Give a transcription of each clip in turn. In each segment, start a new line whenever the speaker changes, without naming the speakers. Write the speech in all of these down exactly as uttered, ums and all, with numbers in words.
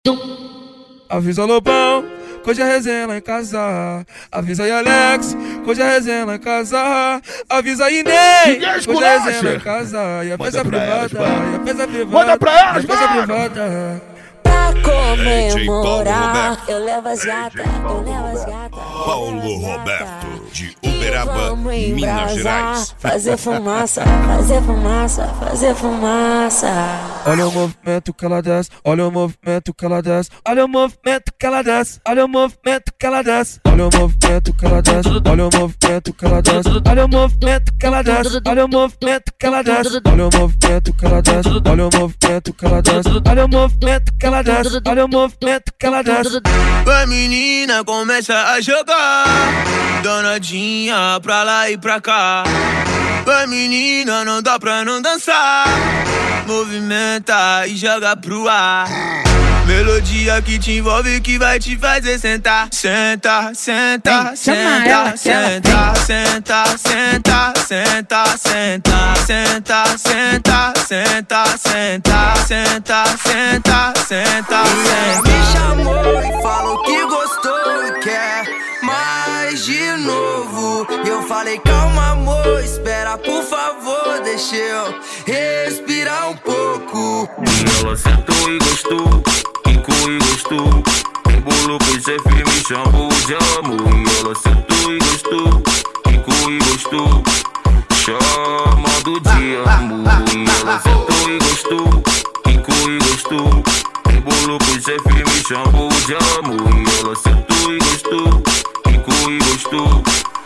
Avisa Lobão, que hoje é resenha lá em casa. Avisa aí Alex, que hoje é resenha lá em casa. Avisa aí Ney, que hoje é resenha lá em casa. E a festa privada, e a festa privada.
Manda pra elas,
e a festa privada.
Pra comemorar, eu levo as gatas, eu levo as gatas.
Paulo Roberto, de Uberaba, Minas Gerais.
Fazer fumaça, fazer fumaça, fazer fumaça.
Olha o movimento que ela desce, olha o movimento que ela desce, olha o movimento que ela desce, olha o movimento que ela desce, olha o movimento que ela desce, olha o movimento que ela desce, olha o movimento que ela desce, olha o movimento que ela desce, olha o movimento que ela desce, olha o movimento que ela desce, olha o movimento que ela desce, olha o movimento que ela desce.
A menina começa a jogar, danadinha pra lá e pra cá. A menina não dá pra não dançar, movimenta e joga pro ar. Melodia que te envolve, que vai te fazer sentar. Senta, senta, senta, senta, senta, senta, senta, senta, senta, senta, senta, senta, senta, senta, senta, senta.
Me chamou e falou que gostou e quer mais de novo. E eu falei, calma amor, espera por favor, deixa eu respirar um pouco.
E ela sentou e gostou, quicou e gostou, embolou com esse me chamou de amor. E ela sentou e gostou, quicou e gostou, chamando de amor. E ela sentou e gostou, quicou e gostou, embolou com esse me chamou de amor. E ela sentou e gostou, quicou e gostou,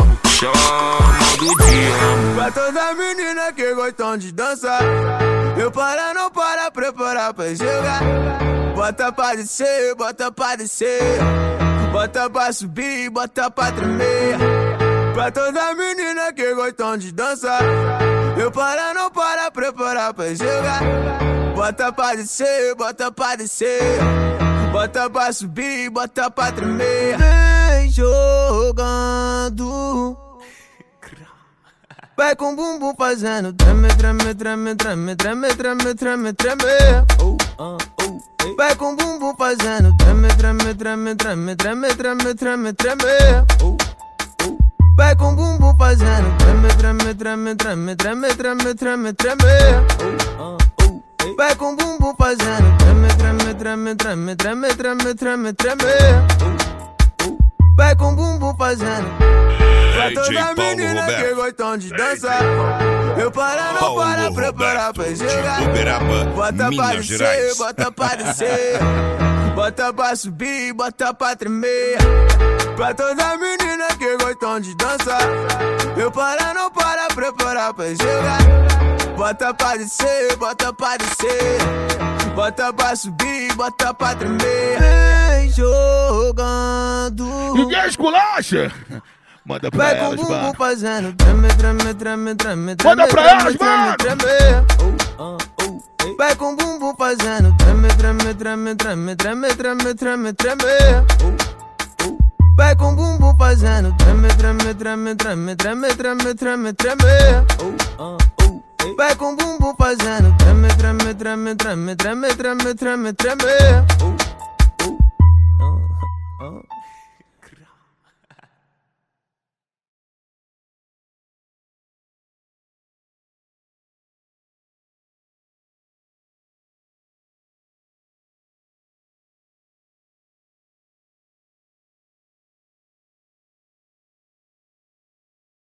chamando de amor.
Pra toda menina que gostam de dançar, eu para não para, preparar pra jogar. Bota pra descer, bota pra descer, bota pra subir, bota pra tremer. Pra toda menina que gostam de dançar, eu para não para, preparar pra jogar. Bota pra descer, bota pra descer, bota pra subir, bota pra tremer. Vem jogando, vai com o bumbum fazendo treme, treme, treme, treme, treme, treme, treme, treme. Oh, oh, oh. Vai com o bumbum fazendo treme, treme, treme, treme, treme, treme, treme, treme. Oh, oh. Vai com o bumbum fazendo treme, treme, treme, treme, treme, treme, treme, treme. Oh, oh. Vai com o bumbum fazendo treme, treme, treme, treme, treme, treme, treme, treme. Oh, oh. Vai com o bumbum fazendo. Pra toda menina que gostam de dançar, eu para não
Paulo
para, preparar
Roberto,
pra jogar.
de Uberaba,
Bota pra
Minas
descer,
Gerais.
bota pra descer, bota pra subir, bota pra tremer. Pra toda menina que gostam de dançar, eu para não para, preparar pra jogar. Bota pra descer, bota pra descer, bota pra subir, bota pra tremer. Vem jogando,
Ninguém esculacha. Manda pra
vai com o
elas,
bumbum
mano.
fazendo treme, treme, treme, treme, treme.
Manda pra
treme,
elas,
treme,
mano.
treme. Oh, oh, oh. Vai com o bumbum fazendo treme, treme, treme, treme, treme, treme, treme, treme. Oh, oh. Vai com o bumbum fazendo treme, treme, treme, treme, treme, treme, treme, treme. Oh, oh, oh. Vai com o bumbum fazendo treme, treme, treme, treme, treme, treme, treme, treme. Oh,